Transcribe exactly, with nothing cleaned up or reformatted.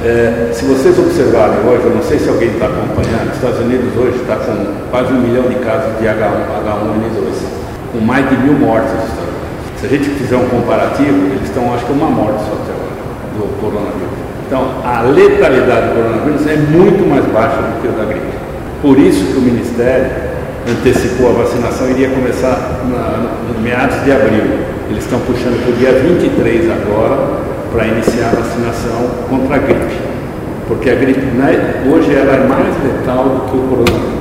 É, se vocês observarem hoje, eu não sei se alguém está acompanhando, os Estados Unidos hoje está com quase um milhão de casos de H um N dois, com mais de mil mortes nos Estados Unidos. Se a gente fizer um comparativo, eles estão, acho que, uma morte só até agora, do coronavírus. Então, a letalidade do coronavírus é muito mais baixa do que o da gripe. Por isso que o Ministério antecipou a vacinação, iria começar na, no meados de abril. Eles estão puxando para o dia vinte e três agora, para iniciar a vacinação contra a gripe. Porque a gripe, né, hoje ela é mais letal do que o coronavírus.